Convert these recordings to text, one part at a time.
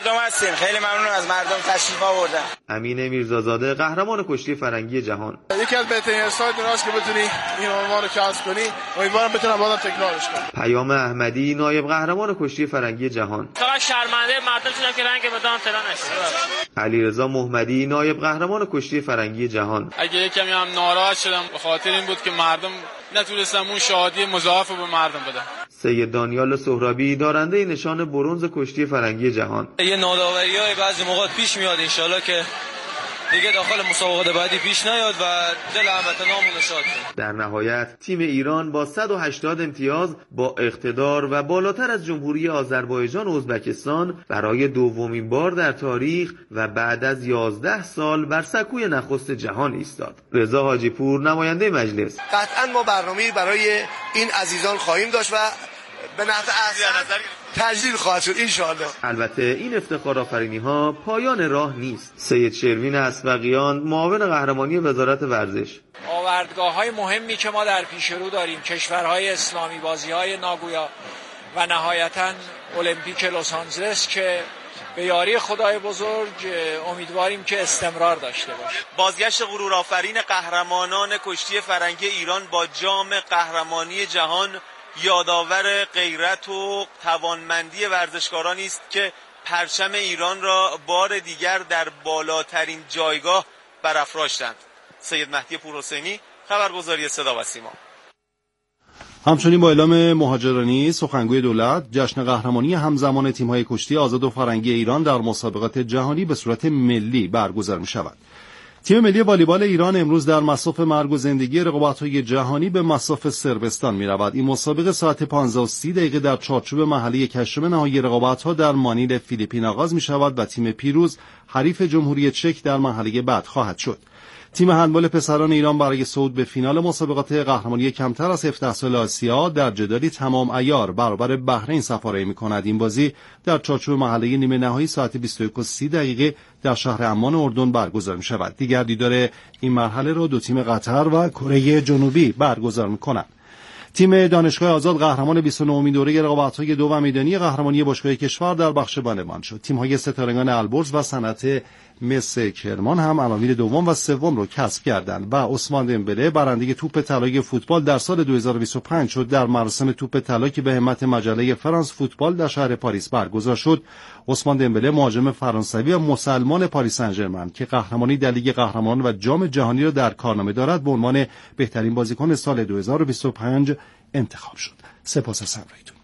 مردم هستیم. خیلی ممنون از مردم تشریف آوردن. امین میرزازاده قهرمان کشتی فرنگی جهان: یکی از بهترین اساید ایناست که بتونی این عنوان رو کسب کنی. امیدوارم بتونم بازم تکرارش کنم. پیام احمدی نایب قهرمان کشتی فرنگی جهان: فقط شرمنده مردم شدم که رنگ مدام طلا نشد. علیرضا محمدی نایب قهرمان کشتی فرنگی جهان: اگه یکمی هم ناراحت شدم به خاطر این بود که مردم نتونستم اون شادی مضاعف رو به مردم بدم. سید دانیال سهرابی دارنده نشان برنز کشتی فرنگی جهان: یه ناداوریای بعضی موقع پیش میاد، انشالله که دیگه داخل مسابقات بعدی پیش نیاد و دل هموطنامون شاد کنه. در نهایت تیم ایران با 180 امتیاز با اقتدار و بالاتر از جمهوری آذربایجان و ازبکستان برای دومین بار در تاریخ و بعد از 11 سال بر سکوی نخست جهان ایستاد. رضا حاجی پور نماینده مجلس: قطعا ما برنامه‌ای برای این عزیزان خواهیم داشت و به نحو احسن تجلیل خواهد شد انشاءالله. البته این افتخارآفرینی‌ها پایان راه نیست. سید شروین اسبقیان معاون قهرمانی وزارت ورزش: آوردگاه‌های مهمی که ما در پیش رو داریم، کشورهای اسلامی، بازی‌های ناگویا و نهایتاً المپیک لس آنجلس که به یاری خدای بزرگ امیدواریم که استمرار داشته باشه. بازگشت غرورآفرین قهرمانان کشتی فرنگی ایران با جام قهرمانی جهان یادآور غیرت و توانمندی ورزشکارانی است که پرچم ایران را بار دیگر در بالاترین جایگاه برافراشتند. سید مهدی پورحسینی، خبرگزاری صدا و سیما. همچنین با اعلام مهاجرانی سخنگوی دولت، جشن قهرمانی همزمان تیم‌های کشتی آزاد و فرنگی ایران در مسابقات جهانی به صورت ملی برگزار می‌شود. تیم ملی والیبال ایران امروز در مصاف مرگ و زندگی رقابت‌های جهانی به مصاف صربستان می‌رود. این مسابقه ساعت 15:30 در چارچوب محلی کشف نهایی رقابت‌ها در مانیل فیلیپین آغاز می‌شود و تیم پیروز حریف جمهوری چک در مرحله بعد خواهد شد. تیم هندبال پسران ایران برای صعود به فینال مسابقات قهرمانی کمتر از 17 سال آسیا در جدالی تمام عیار برابر بحرین سفارایی می‌کند. این بازی در چارچوب مرحله نیمه نهایی ساعت 21:30 در شهر عمان اردن برگزار می‌شود. دیگر دیدار این مرحله را دو تیم قطر و کره جنوبی برگزار می‌کنند. تیم دانشگاه آزاد قهرمان 29مین دوره رقابت‌های دو و میدانی قهرمانی باشگاه کشور در بخش بانوان شد. تیم‌های ستارگان البرز و صنعت مس کرمان هم عناوین دوم و سوم رو کسب کردند و عثمان دمبله برنده توپ طلای فوتبال در سال 2025 شد. در مراسم توپ طلا که به همت مجله فرانس فوتبال در شهر پاریس برگزار شد، عثمان دمبله مهاجم فرانسوی و مسلمان پاریس سن ژرمن که قهرمانی در لیگ قهرمانان و جام جهانی را در کارنامه دارد به عنوان بهترین بازیکن سال 2025 انتخاب شد. سپاس از همراهیتون.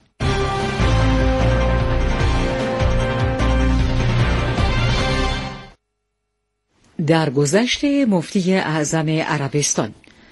درگذشت مفتی اعظم عربستان.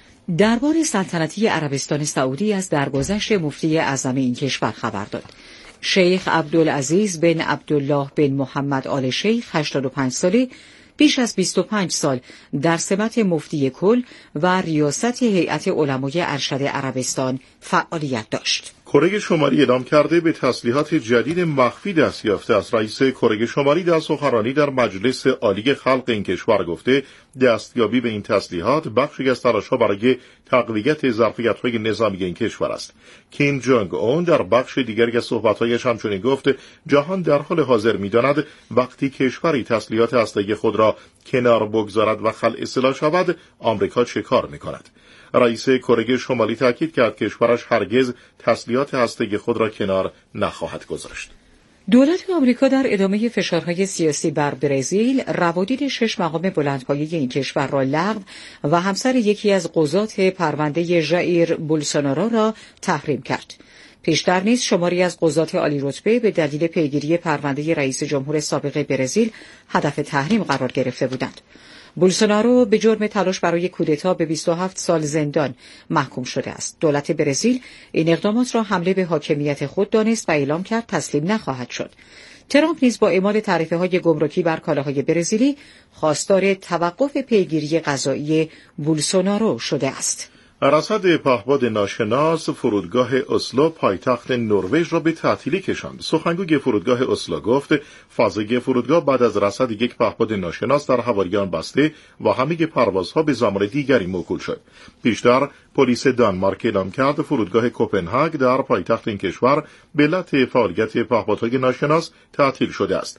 دربار سلطنتی عربستان سعودی از درگذشت مفتی اعظم این کشور خبر داد. شیخ عبدالعزیز بن عبدالله بن محمد آل شیخ 85 ساله بیش از 25 سال در سمت مفتی کل و ریاست هیئت علمای ارشد عربستان فعالیت داشت. کره شمالی اعلام کرده به تسلیحات جدید مخفی دست یافته است. رئیس کره شمالی در سخنرانی در مجلس عالی خلق این کشور گفته دستیابی به این تسلیحات بخشی از تلاش‌ها برای تقویت ظرفیت‌های نظامی این کشور است. کیم جونگ اون در بخش دیگری از صحبت‌هایش همچنین گفت جهان در حال حاضر می‌داند وقتی کشوری تسلیحات هسته‌ای خود را کنار بگذارد و خلع سلاح شود آمریکا چه کار می‌کند. رئیس کره شمالی تاکید کرد کشورش هرگز تسلیحات هسته‌ای خود را کنار نخواهد گذاشت. دولت آمریکا در ادامه فشارهای سیاسی بر برزیل روادید 6 مقام بلندپایه این کشور را لغو و همسر یکی از قضات پرونده ژائیر بولسونارو را تحریم کرد. پیشتر نیز شماری از قضات عالی رتبه به دلیل پیگیری پرونده رئیس جمهور سابق برزیل هدف تحریم قرار گرفته بودند. بولسونارو به جرم تلاش برای کودتا به 27 سال زندان محکوم شده است. دولت برزیل این اقدامات را حمله به حاکمیت خود دانست و اعلام کرد تسلیم نخواهد شد. ترامپ نیز با اعمال تعرفه‌های گمرکی بر کالاهای برزیلی خواستار توقف پیگیری قضایی بولسونارو شده است. رصد پهپاد ناشناس فرودگاه اسلو پایتخت نروژ را به تعطیلی کشاند. سخنگوی فرودگاه اسلو گفت فضای فرودگاه بعد از رصد یک پهپاد ناشناس در حواریان بسته و همه پروازها به زمان دیگری موکول شد. پیشتر پلیس دانمارک اعلام کرد فرودگاه کوپنهاگ در پایتخت این کشور به علت فعالیت پهپادهای ناشناس تعطیل شده است.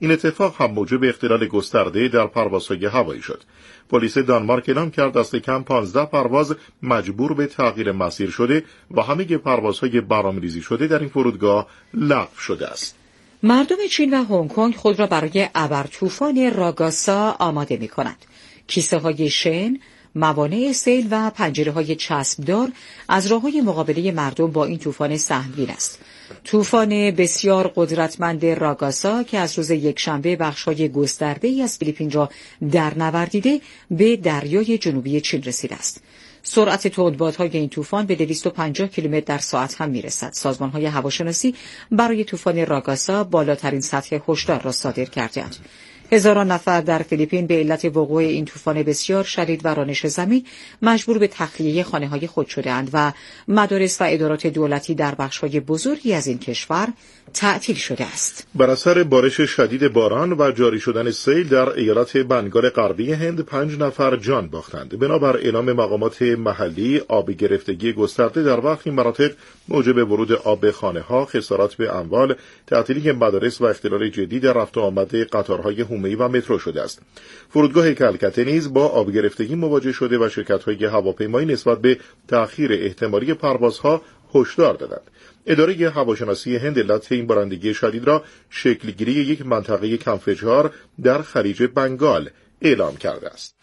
این اتفاق هم موجب اختلال گسترده در پروازهای هوایی شد. پلیس دانمارک اعلام کرد دست کم 15 پرواز مجبور به تغییر مسیر شده و همه پروازهای برنامه‌ریزی شده در این فرودگاه لغو شده است. مردم چین و هنگ کنگ خود را برای ابرطوفان راگاسا آماده می‌کنند. کیسه‌های شن، موانع سیل و پنجره‌های چسبدار از راه‌های مقابله مردم با این طوفان سهمگین است. طوفان بسیار قدرتمند راگاسا که از روز یکشنبه بخش‌های گسترده‌ای از فیلیپین را درنوردیده به دریای جنوبی چین رسیده است. سرعت تندبادهای این طوفان به 250 کیلومتر در ساعت هم میرسد. سازمان‌های هواشناسی برای طوفان راگاسا بالاترین سطح هشدار را صادر کرده‌اند. هزاران نفر در فیلیپین به علت وقوع این طوفان بسیار شدید و رانش زمین مجبور به تخلیه خانه‌های خود شده‌اند و مدارس و ادارات دولتی در بخش‌های بزرگی از این کشور تعطیل شده است. بر اثر بارش شدید باران و جاری شدن سیل در ایالت بنگال غربی هند 5 نفر جان باختند. بنابر اعلام مقامات محلی، آب گرفتگی گسترده در برخی مناطق موجب ورود آب به خانه‌ها، خسارات به اموال، تعطیلی مدارس و اختلال جدی در رفت و آمد قطارهای عمومی و مترو شده است. فرودگاه کلکته نیز با آب گرفتگی مواجه شده و شرکت‌های هواپیمایی نسبت به تأخیر احتمالی پروازها هشدار دادند. اداره هواشناسی هند علت این بارندگی شدید را شکلگیری یک منطقه کم‌فشار در خلیج بنگال اعلام کرده است.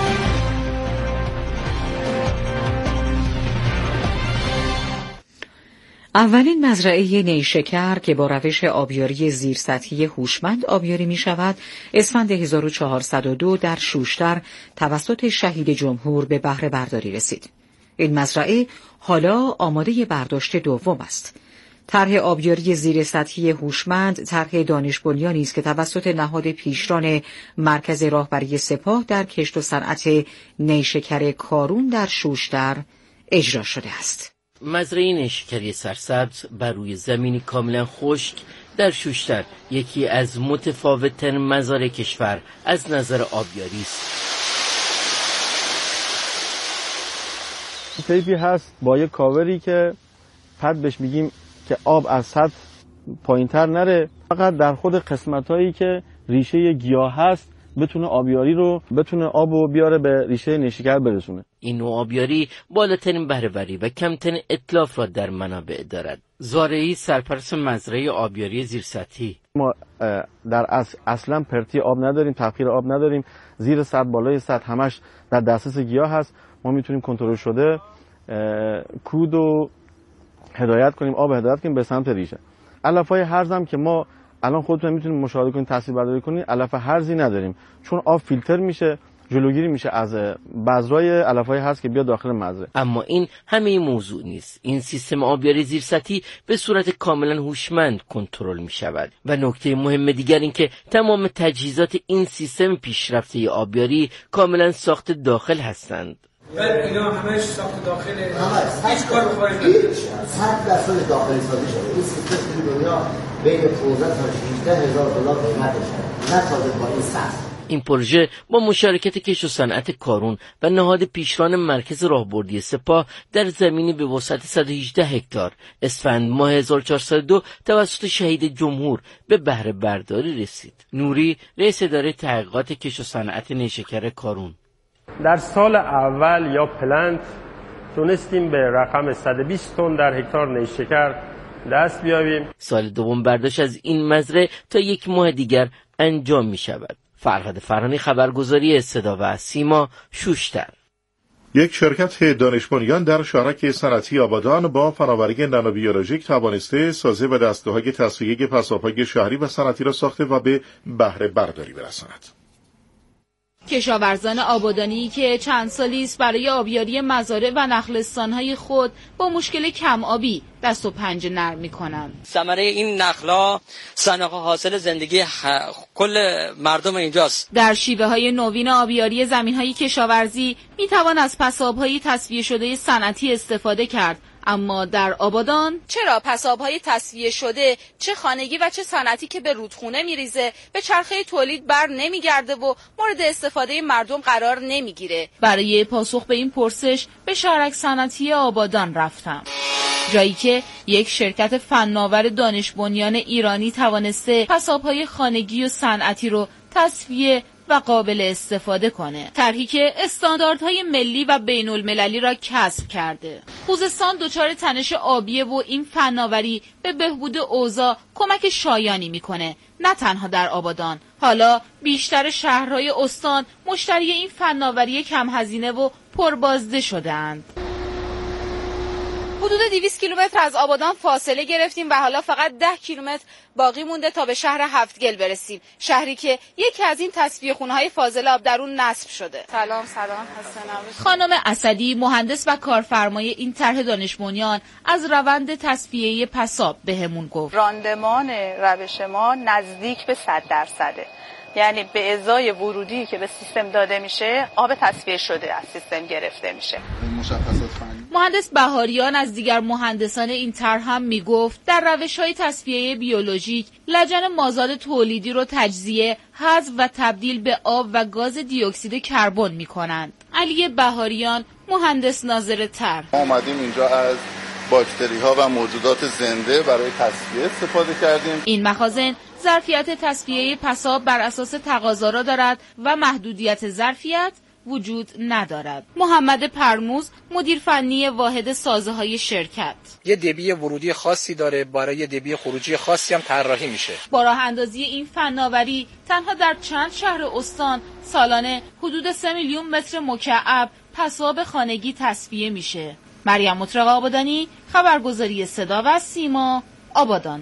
اولین مزرعه نیشکر که با روش آبیاری زیرسطحی هوشمند آبیاری می شود، اسفند 1402 در شوشتر توسط شهید جمهور به بهره برداری رسید. این مزرعه حالا آماده برداشت دوم است. طرح آبیاری زیرسطحی هوشمند طرح دانش بنیانی است که توسط نهاد پیشران مرکز راهبری سپاه در کشت و صنعت نیشکر کارون در شوشتر اجرا شده است. مزرعه نیشکری سرسبز بر روی زمینی کاملا خشک در شوشتر یکی از متفاوت‌ترین مزارع کشور از نظر آبیاری است. تیپی هست با یک کاوری که پد بهش میگیم که آب از سطح پایین‌تر نره، فقط در خود قسمتایی که ریشه گیاه هست بتونه آبیاری رو آب رو بیاره به ریشه نیشکر برسونه. این نوع آبیاری بالاترین بهره‌وری و کمترین اتلاف را در منابع دارد. زارعی سرپرست مزرعه آبیاری زیرسطحی. ما در اصلا پرتی آب نداریم، تبخیر آب نداریم، زیر سطح بالای سطح همش در دسترس گیاه هست. ما میتونیم کنترل شده کود و هدایت کنیم، آب هدایت کنیم به سمت ریشه. علف‌های هرز هم که ما الان خودتون میتونید مشاهده کنید، تصویر برداری کنید، علف هرزی نداریم چون آب فیلتر میشه، جلوگیری میشه از بذرای علف‌های هرز که بیاد داخل مزرعه. اما این همه موضوع نیست. این سیستم آبیاری زیرسطحی به صورت کاملا هوشمند کنترل میشود و نکته مهم دیگر این که تمام تجهیزات این سیستم پیشرفته آبیاری کاملا ساخت داخل هستند. اینا همش ساخت داخله، هیچ کار خارج نمیشه. 100% داخلی سازی شده. این سیستم تو دنیا بین 15 تا 16000 دلار قیمتش داره. نه تازه با این ساخت. این پروژه با مشارکت کشت و صنعت کارون و نهاد پیشران مرکز راهبردی سپاه در زمینی به وسعت 118 هکتار اسفند ماه 1402 توسط شهید جمهور به بهره برداری رسید. نوری رئیس اداره تحقیقات کشت و صنعت نیشکر کارون: در سال اول یا پلنت تونستیم به رقم 120 تن در هکتار نیشکر دست بیابیم. سال دوم برداشت از این مزرعه تا یک ماه دیگر انجام می شود. فرهاد فرهانی، خبرگزاری صدا و سیما، شوشتر. یک شرکت دانش بنیان در شهرک صنعتی آبادان با فناوری نانوبیولوژیک توانسته سازه و دستگاه‌های تصفیه پساب‌های شهری و صنعتی را ساخته و به بهره برداری برساند. کشاورزان آبادانی که چند سالی است برای آبیاری مزارع و نخلستان‌های خود با مشکل کم آبی دست و پنجه نرم می‌کنند. ثمره این نخلا صنعه حاصل زندگی کل مردم اینجاست. در شیوه‌های نوین آبیاری زمین‌های کشاورزی می‌توان از پساب‌های تصفیه شده صنعتی استفاده کرد. اما در آبادان چرا پساب‌های تصفیه شده چه خانگی و چه صنعتی که به رودخونه میریزه به چرخه تولید بر نمیگرده و مورد استفاده مردم قرار نمیگیره؟ برای پاسخ به این پرسش به شهرک صنعتی آبادان رفتم. جایی که یک شرکت فناور دانش بنیان ایرانی توانسته پساب‌های خانگی و صنعتی رو تصفیه و قابل استفاده کنه. طرحی که استانداردهای ملی و بین المللی را کسب کرده. خوزستان دچار تنش آبیه و این فناوری به بهبود اوضاع کمک شایانی میکنه. نه تنها در آبادان، حالا بیشتر شهرهای استان مشتری این فناوری کم هزینه و پربازده شده‌اند. حدود 200 کیلومتر از آبادان فاصله گرفتیم و حالا فقط 10 کیلومتر باقی مونده تا به شهر هفتگل برسیم. شهری که یکی از این تصفیه خونه‌های فاضل آب در اون نصب شده. سلام حسن. خانم اسدی مهندس و کارفرمای این طرح دانش بنیان از روند تصفیه پساب بهمون گفت. راندمان روش ما نزدیک به 100%. یعنی به ازای ورودی که به سیستم داده میشه آب تصفیه شده از سیستم گرفته میشه. مشخصات فنی. مهندس بهاریان از دیگر مهندسان این طرح هم میگفت در روش‌های تصفیه بیولوژیک لجن مازاد تولیدی رو تجزیه، حذف و تبدیل به آب و گاز دی اکسید کربن میکنند. علی بهاریان مهندس ناظر طرح: ما اومدیم اینجا از باکتری ها و موجودات زنده برای تصفیه استفاده کردیم. این مخازن ظرفیت تصفیه پساب بر اساس تقاضا را دارد و محدودیت ظرفیت وجود ندارد. محمد پرموز مدیر فنی واحد سازه‌های شرکت: یه دبی ورودی خاصی داره، برای دبی خروجی خاصی هم طراحی میشه. با راه اندازی این فناوری تنها در چند شهر استان سالانه حدود 3 میلیون متر مکعب پساب خانگی تصفیه میشه. مریم مطرق آبادانی، خبرگزاری صدا و سیما، آبادان.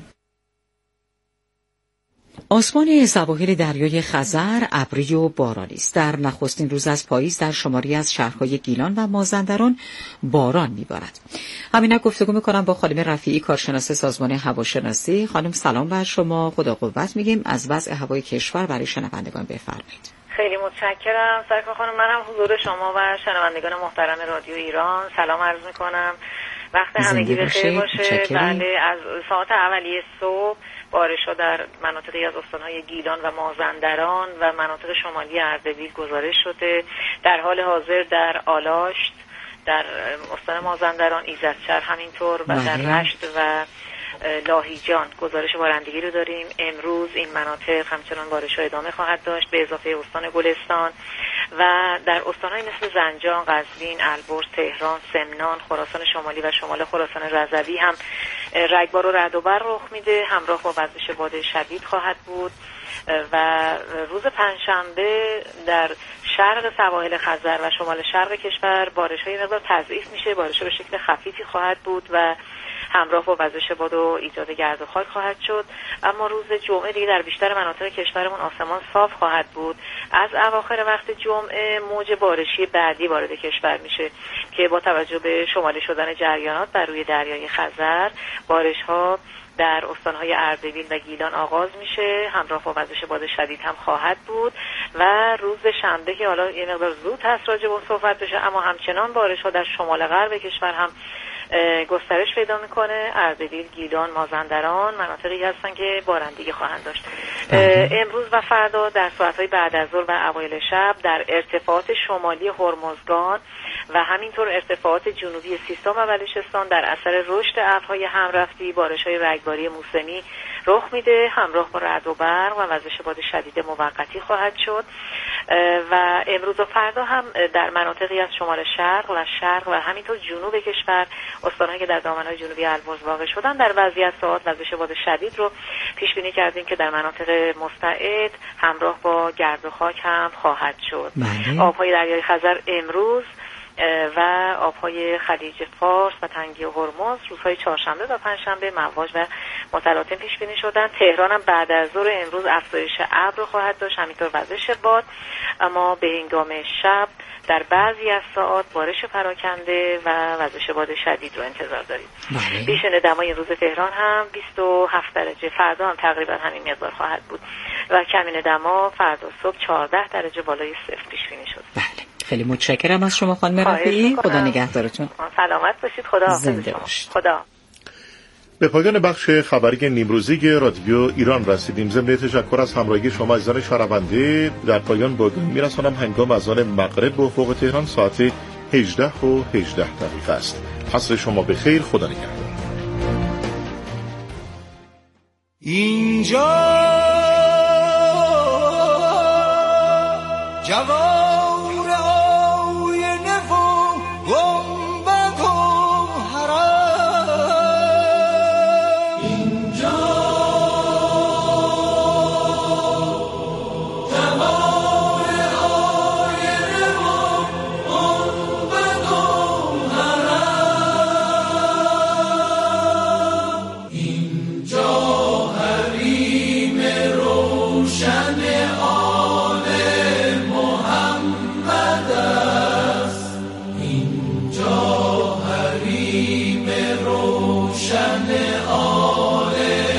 آسمان سواحل دریای خزر ابری و بارانی است. در نخستین روز از پاییز در شماری از شهرهای گیلان و مازندران باران میبارد. همینک گفتگو میکنم با خانم رفیعی، کارشناس سازمان هواشناسی. خانم سلام بر شما، خدا قوت میگیم. از وضع هوای کشور برای شنوندگان بفرمایید. خیلی متشکرم سرکار خانم. من هم حضور شما و شنوندگان محترم رادیو ایران سلام عرض میکنم. وقت همگی بخیر باشه. بله، از ساعت اولیه صبح بارش‌ها در مناطقی از استان‌های گیلان و مازندران و مناطق شمالی اردبیل گزارش شده. در حال حاضر در آلاشت، در استان مازندران، ایزدشهر همینطور و در رشت و لاهیجان گزارش بارندگی رو داریم. امروز این مناطق همچنان بارش‌ها ادامه خواهد داشت به اضافه استان گلستان و در استان‌های مثل زنجان، قزوین، البرز، تهران، سمنان، خراسان شمالی و شمال خراسان رضوی هم رگبار و رعد و برق رخ میده. همراه با وزش باد شدید خواهد بود و روز پنجشنبه در شرق سواحل خزر و شمال شرق کشور بارش‌های مقدار تضعیف میشه. بارش‌ها به شکل خفیفی خواهد بود و همراه با وزش باد و ایجاد گرد و خاک خواهد شد. اما روز جمعه دیگه در بیشتر مناطق کشورمون آسمان صاف خواهد بود. از اواخر وقت جمعه موج بارشی بعدی وارد کشور میشه که با توجه به شمالی شدن جریانات بر روی دریای خزر بارش‌ها در استان‌های اردبیل و گیلان آغاز میشه. همراه با وزش باد شدید هم خواهد بود و روز شنبه که حالا یه مقدار زود هست راجع به صحبت بشه، اما همچنان بارش‌ها در شمال غرب کشور هم گسترش پیدا میکنه. اردبیل، گیلان، مازندران مناطقی هستن که بارندگی خواهند داشت. امروز و فردا در ساعت‌های بعد از ظهر و اوایل شب در ارتفاعات شمالی هرمزگان و همینطور ارتفاعات جنوبی سیستان و بلوچستان در اثر رشد ابرهای همرفتی بارش‌های رگباری موسمی رخ میده. همراه با رعد و برق و وزش باد شدید موقتی خواهد شد و امروز و فردا هم در مناطقی از شمال شرق و همینطور جنوب کشور، استان‌هایی که در دامنه‌های جنوبی البرز واقع شدن، در وضعیت ساعات وزش باد شدید رو پیش بینی کردیم که در مناطق مستعد همراه با گرد و خاک هم خواهد شد. آب‌های دریای خزر امروز و آب‌های خلیج فارس و تنگی هرمز روزهای چهارشنبه و پنجشنبه مواج و متلاطم پیش بینی شدن. تهران هم بعد از ظهر امروز افزایش ابر خواهد داشت، همینطور وزش باد، اما به هنگام شب در بعضی از ساعات بارش پراکنده و وزش باد شدید رو انتظار داریم. بیشتر دمای روز تهران هم 27 درجه، فردا هم تقریبا همین مقدار خواهد بود و کمین دما فردا صبح 14 درجه بالای صفر پیش بینی شد. خیلی متشکرم از شما خانم رفیعی. خدا نگهدارتون. سلامت باشید. خدا زنده باشید. خدا. به پایان بخش خبری نیمروزی رادیو ایران رسیدیم. ضمن تشکر از همراهی شما عزیزان شنونده در پایان با میرسانم هنگام اذان مغرب به افق تهران ساعت 18:18 است. عصر شما بخیر. خدا نگهدار. اینجا جوار آینه و گنبد و حرم، اینجا جوار آینه و گنبد و حرم، اینجا حریم روشن آل محمد است، اینجا حریم روشن آل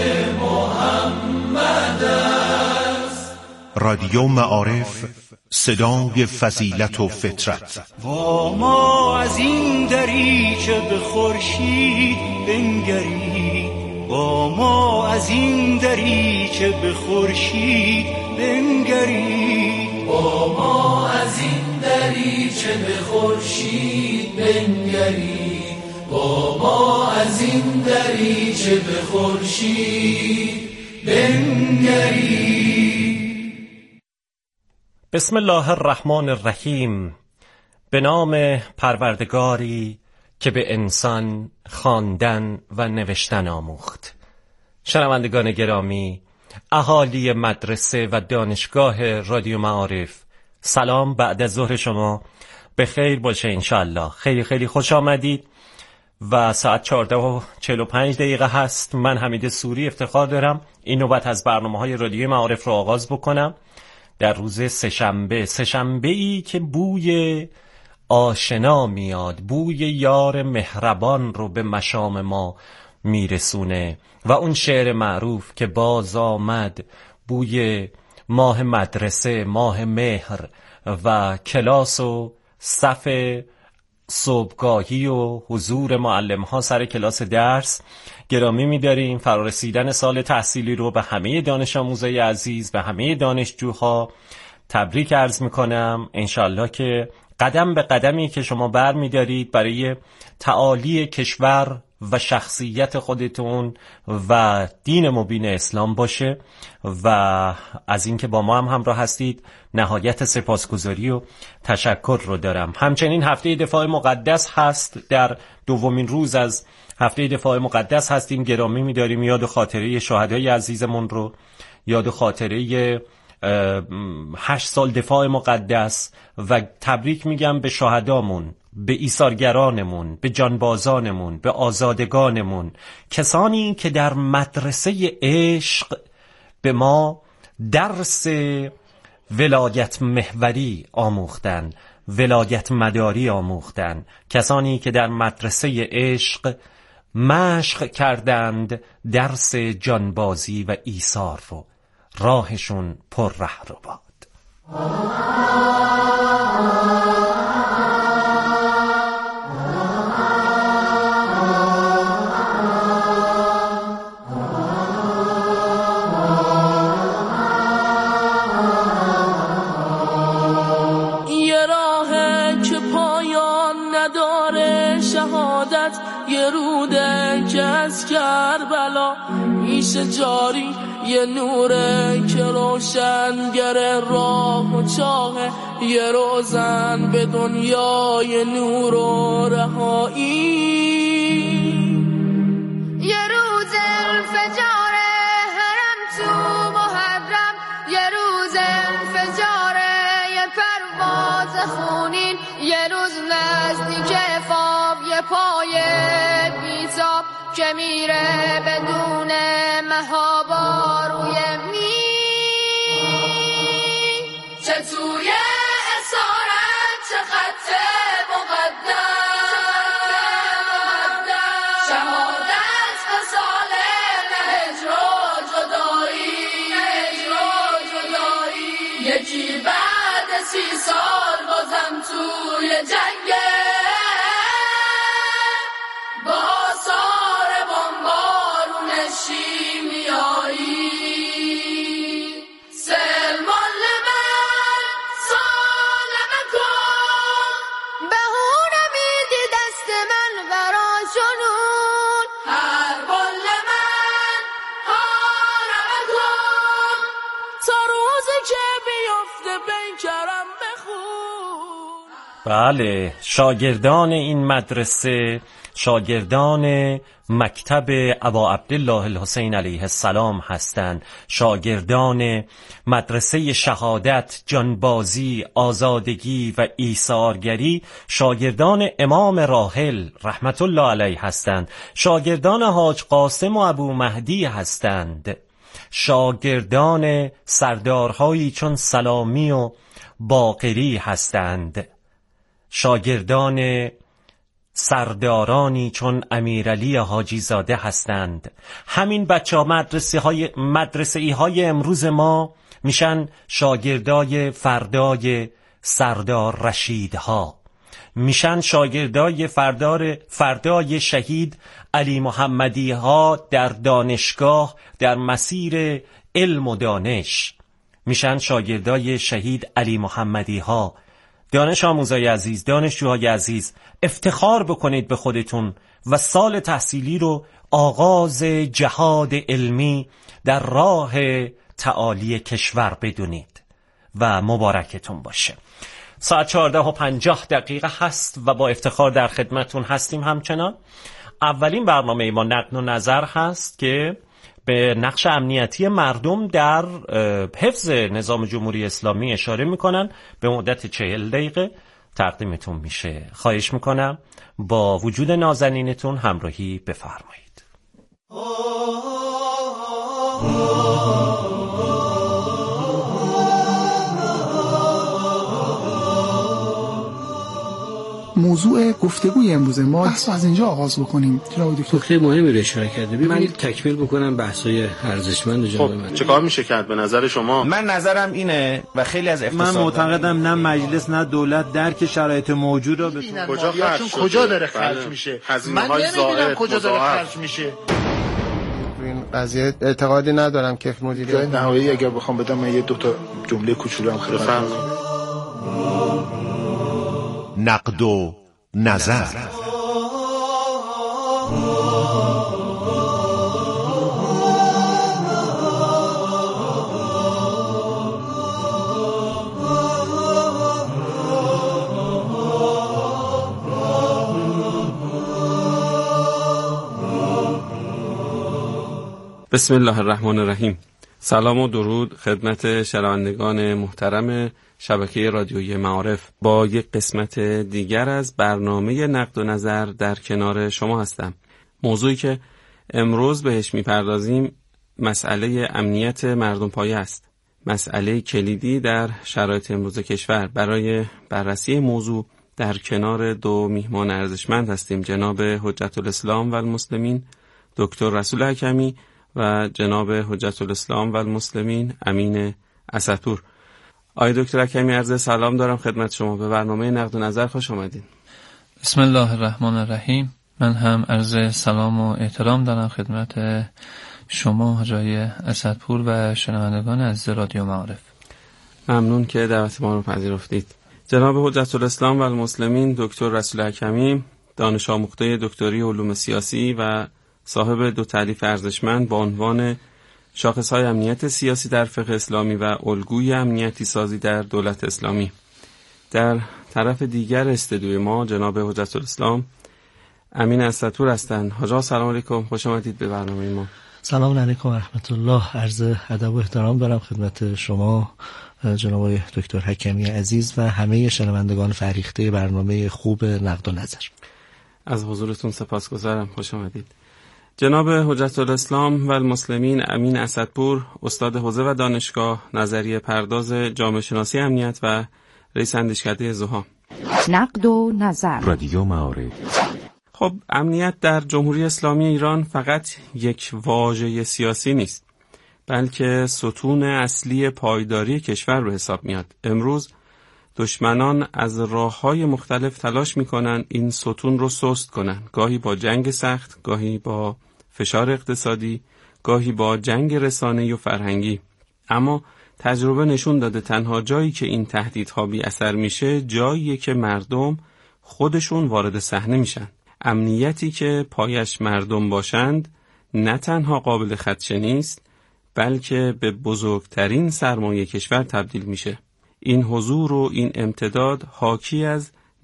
محمد است. رادیو معارف، صدای فضیلت و فطرت. با ما از این دریچه به خورشید بنگرید، با ما از این دریچه به خورشید بنگرید، با ما از این دریچه به خورشید بنگرید، با ما از این دریچه به خورشید بنگرید. بسم الله الرحمن الرحیم. به نام پروردگاری که به انسان خواندن و نوشتن آموخت. شنوندگان گرامی، اهالی مدرسه و دانشگاه رادیو معارف، سلام بعد از ظهر شما به خیر باشه انشالله. خیلی خیلی خوش آمدید و ساعت 14:45 هست. من حمید سوری افتخار دارم این نوبت از برنامه‌های رادیو معارف رو آغاز بکنم در روز سه‌شنبه‌ای که بوی آشنا میاد، بوی یار مهربان رو به مشام ما میرسونه و اون شعر معروف که باز آمد بوی ماه مدرسه، ماه مهر و کلاس و صف صبحگاهی و حضور معلم ها سر کلاس درس. گرامی می‌داریم فرارسیدن سال تحصیلی رو به همه دانش آموزای عزیز، به همه دانشجوها تبریک عرض میکنم. انشالله که قدم به قدمی که شما بر می‌دارید برای تعالی کشور و شخصیت خودتون و دین مبین اسلام باشه و از اینکه با ما هم همراه هستید نهایت سپاسگزاری و تشکر رو دارم. همچنین هفته دفاع مقدس هست، در دومین روز از هفته دفاع مقدس هستیم. گرامی می‌داریم یاد و خاطره شهدای عزیزمون رو، یاد و خاطره 8 سال دفاع مقدس و تبریک میگم به شهدامون، به ایثارگرانمون، به جانبازانمون، به آزادگانمون، کسانی که در مدرسه عشق به ما درس ولایت محوری آموختن، ولایت مداری آموختن، کسانی که در مدرسه عشق مشق کردند درس جانبازی و ایثار رو. راهشون پر ره رو باد. یه راهه که پایان نداره، شهادت یه روده که از کربلا میشه جاری، یه نوره که روشنگر راه و چاهه، یه روزن به دنیای نور و رهایی، یه روز انفجار حرم تو محرم، یه روز انفجار یه پرواز خونین، یه روز نزدیک فاب یه پای بیتاب که میره بدون مهابا روی چه توی اسارت چه خط مقدس، شهادت قصال هجر و جدایی، یکی بعد 30 سال بازم توی جنگه، با آثار بمبارون شیمیایی، سلمان لمن سالم کن، بهونه میدی دست من برا جنون، هر بال من حال بله، شاگردان این مدرسه شاگردان مکتب ابا عبدالله الحسین علیه السلام هستند، شاگردان مدرسه شهادت، جانبازی، آزادگی و ایثارگری، شاگردان امام راحل رحمت الله علیه هستند، شاگردان حاج قاسم و ابو مهدی هستند، شاگردان سردارهایی چون سلامی و باقری هستند، شاگردان سردارانی چون امیرعلی حاجی زاده هستند. همین بچه ها مدرسه‌ای های امروز ما میشن شاگردای فردای سردار رشیدها، میشن شاگردای فردای شهید علی محمدی ها در دانشگاه در مسیر علم و دانش، میشن شاگردای شهید علی محمدی ها. دانش آموزای عزیز، دانشجوهای عزیز، افتخار بکنید به خودتون و سال تحصیلی رو آغاز جهاد علمی در راه تعالی کشور بدونید و مبارکتون باشه. ساعت 14:50 هست و با افتخار در خدمتون هستیم. همچنان اولین برنامه ما نقد و نظر هست که به نقش امنیتی مردم در حفظ نظام جمهوری اسلامی اشاره میکنن. به مدت 40 دقیقه تقدیمتون میشه. خواهش میکنم با وجود نازنینتون همراهی بفرمایید. موضوع گفتگوی امروز ما بحث از اینجا آغاز بکنیم. جناب دکتر نکته مهمی رو اشاره کرده. من تکمیل بکنم بحث‌های ارزشمند جناب من. چه کار میشه کرد به نظر شما؟ من نظرم اینه و خیلی از من معتقدم نه مجلس نه دولت درک شرایط موجود رو کجا داره خرج میشه. من نمیدونم کجا داره خرج میشه. این قضیه اعتقادی ندارم که مدیریت جای نهایی اگر بخوام بدم من یه دو تا جمله کوچولو هم خدمتتون. نقد و نظر. بسم الله الرحمن الرحیم. سلام و درود خدمت شنوندگان محترم شبکه رادیویی معارف. با یک قسمت دیگر از برنامه نقد و نظر در کنار شما هستم. موضوعی که امروز بهش میپردازیم مسئله امنیت مردم پایه است. مسئله کلیدی در شرایط امروز کشور. برای بررسی موضوع در کنار دو میهمان ارزشمند هستیم. جناب حجت الاسلام و المسلمین دکتر رسول حکمی و جناب حجت الاسلام و المسلمین امین اسدپور. آقای دکتر حکمی عرض سلام دارم خدمت شما. به برنامه نقد و نظر خوش آمدید. بسم الله الرحمن الرحیم. من هم عرض سلام و احترام دارم خدمت شما حجای اسدپور و شنوندگان عزیز رادیو معارف. ممنون که دعوت ما رو پذیرفتید. جناب حجت الاسلام و المسلمین دکتر رسول حکمی دانش آموخته دکتری علوم سیاسی و صاحب دو تالیف ارزشمند با عنوان شاخص‌های امنیت سیاسی در فقه اسلامی و الگوی امنیتی سازی در دولت اسلامی. در طرف دیگر استودیوی ما جناب حجت الاسلام امین اسدپور هستند. حاجا سلام علیکم، خوش آمدید به برنامه ما. سلام علیکم و رحمت الله. عرض ادب و احترام دارم خدمت شما جناب دکتر حکمی عزیز و همه شنوندگان فریخته برنامه خوب نقد و نظر. از حضورتون سپاسگزارم، خوش آمدید. جناب حجت الاسلام و المسلمین امین اسدپور استاد حوزه و دانشگاه نظریه پرداز جامعه شناسی امنیت و رئیس اندیشکده زها. نقد و نظر رادیو معارف. خب امنیت در جمهوری اسلامی ایران فقط یک واژه سیاسی نیست، بلکه ستون اصلی پایداری کشور رو حساب میاد. امروز دشمنان از راه‌های مختلف تلاش میکنن این ستون رو سست کنن، گاهی با جنگ سخت، گاهی با فشار اقتصادی، گاهی با جنگ رسانه‌ای و فرهنگی. اما تجربه نشون داده تنها جایی که این تهدیدها بی اثر میشه جاییه که مردم خودشون وارد صحنه میشن. امنیتی که پایش مردم باشند نه تنها قابل خدشه نیست، بلکه به بزرگترین سرمایه کشور تبدیل میشه. این حضور و این امتداد حاکی از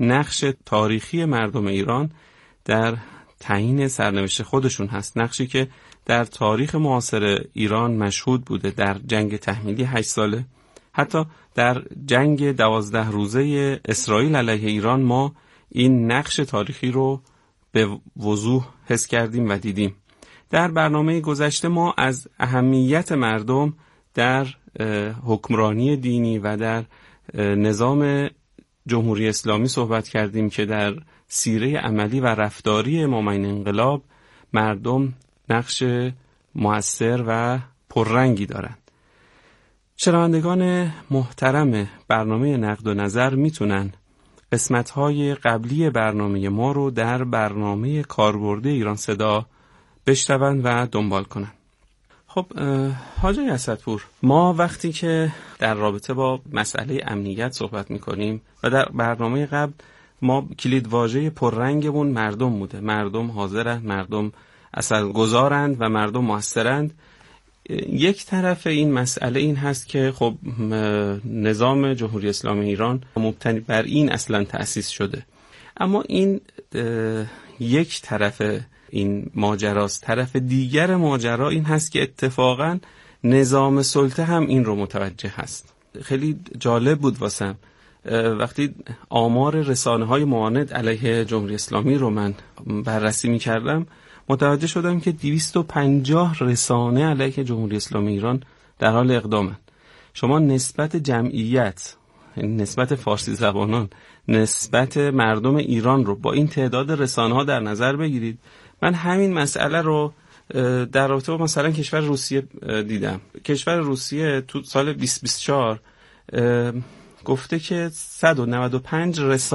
نقش تاریخی مردم ایران در تعیین سرنوشت خودشون هست، نقشی که در تاریخ معاصر ایران مشهود بوده. در جنگ تحمیلی 8 ساله، حتی در جنگ 12 روزه اسرائیل علیه ایران ما این نقش تاریخی رو به وضوح حس کردیم و دیدیم. در برنامه گذشته ما از اهمیت مردم در حکمرانی دینی و در نظام جمهوری اسلامی صحبت کردیم که در سیره عملی و رفتاری امامین انقلاب مردم نقش مؤثر و پررنگی دارند. شنوندگان محترم برنامه نقد و نظر میتونن قسمت‌های قبلی برنامه ما رو در برنامه کاربرد ایران صدا بشنون و دنبال کنن. خب حاجی اسدپور، ما وقتی که در رابطه با مسئله امنیت صحبت میکنیم و در برنامه قبل ما کلید واژه پررنگمون مردم بوده، مردم حاضرند، مردم اثرگذارند و مردم موثرند. یک طرف این مسئله این هست که خب نظام جمهوری اسلامی ایران مبتنی بر این اصلا تأسیس شده، اما این یک طرف این ماجراست. طرف دیگر ماجرا این هست که اتفاقا نظام سلطه هم این رو متوجه هست. خیلی جالب بود واسم وقتی آمار رسانه‌های معاند علیه جمهوری اسلامی رو من بررسی می‌کردم، متوجه شدم که 250 رسانه علیه جمهوری اسلامی ایران در حال اقدامن. شما نسبت جمعیت، نسبت فارسی زبانان، نسبت مردم ایران رو با این تعداد رسانه‌ها در نظر بگیرید. من همین مسئله رو در رابطه با مثلا کشور روسیه دیدم. کشور روسیه تو سال 2024 گفته که 195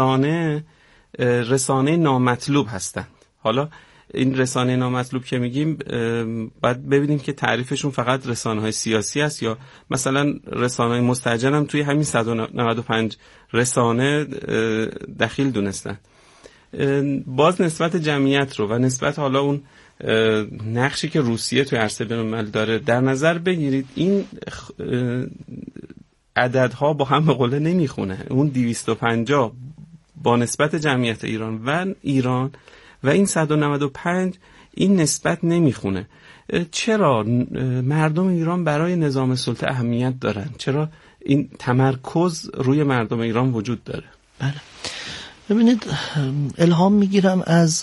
رسانه نامطلوب هستند. حالا این رسانه نامطلوب که میگیم باید ببینیم که تعریفشون فقط رسانه‌های سیاسی است یا مثلا رسانه‌های مستأجر هم توی همین 195 رسانه دخیل دونستن. باز نسبت جمعیت رو و نسبت حالا اون نقشی که روسیه توی عرصه بین‌الملل داره در نظر بگیرید، این عددها با هم به قوله نمیخونه. اون 250 با نسبت جمعیت ایران و این 195 این نسبت نمیخونه. چرا مردم ایران برای نظام سلطه اهمیت دارن؟ چرا این تمرکز روی مردم ایران وجود داره؟ بله، ببینید، الهام میگیرم از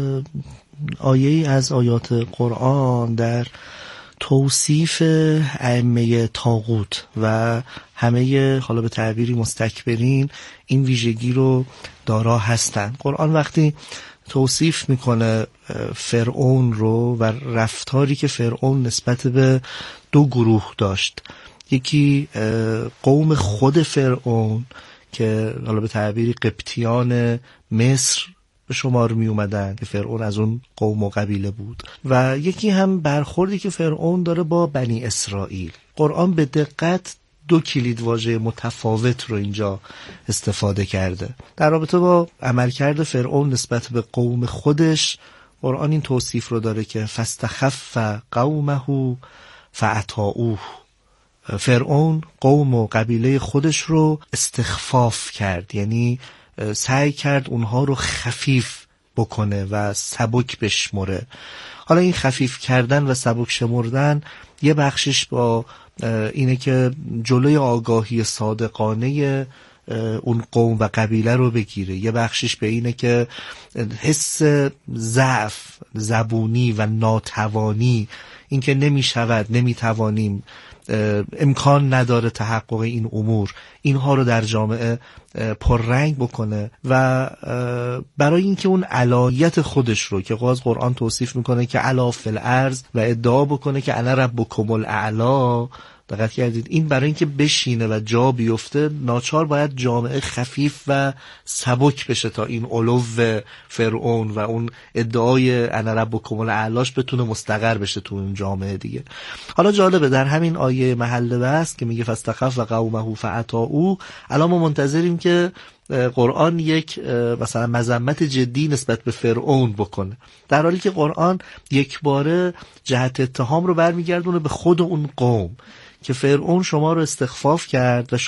آیه‌ای از آیات قرآن در توصیف ائمه طاغوت و همه حالا به تعبیری مستکبرین این ویژگی رو دارا هستند. قرآن وقتی توصیف میکنه فرعون رو و رفتاری که فرعون نسبت به دو گروه داشت، یکی قوم خود فرعون که حالا به تعبیری قبطیان مصر به شمار می اومدن که فرعون از اون قوم و قبیله بود، و یکی هم برخوردی که فرعون داره با بنی اسرائیل. قرآن به دقت دو کلید واژه متفاوت رو اینجا استفاده کرده. در رابطه با عملکرد فرعون نسبت به قوم خودش، قرآن این توصیف رو داره که فاستخف قومه فاطاعوه. فرعون قوم و قبیله خودش رو استخفاف کرد، یعنی سعی کرد اونها رو خفیف بکنه و سبک بشمره. حالا این خفیف کردن و سبک شمردن یه بخشش با اینه که جلوی آگاهی صادقانه اون قوم و قبیله رو بگیره، یه بخشش به اینه که حس ضعف، زبونی و ناتوانی، اینکه نمیتوانیم، امکان نداره تحقق این امور، اینها رو در جامعه پررنگ بکنه و برای اینکه اون علایت خودش رو که قرآن توصیف میکنه که علا فی الارض و ادعا بکنه که انا ربکم الاعلی، دقت کردید؟ این برای اینکه بشینه و جا بیفته ناچار باید جامعه خفیف و سبک بشه تا این علو فرعون و اون ادعای انا ربکم الاعلاش بتونه مستقر بشه تو اون جامعه دیگه. حالا جالبه در همین آیه محل بحث که میگه فاستخف قومه فاطاعوه، الان ما منتظریم که قرآن یک مثلا مذمت جدی نسبت به فرعون بکنه، در حالی که قرآن یک باره جهت اتهام رو برمیگردونه به خود اون قوم که فرعون شما رو استخفاف کرد و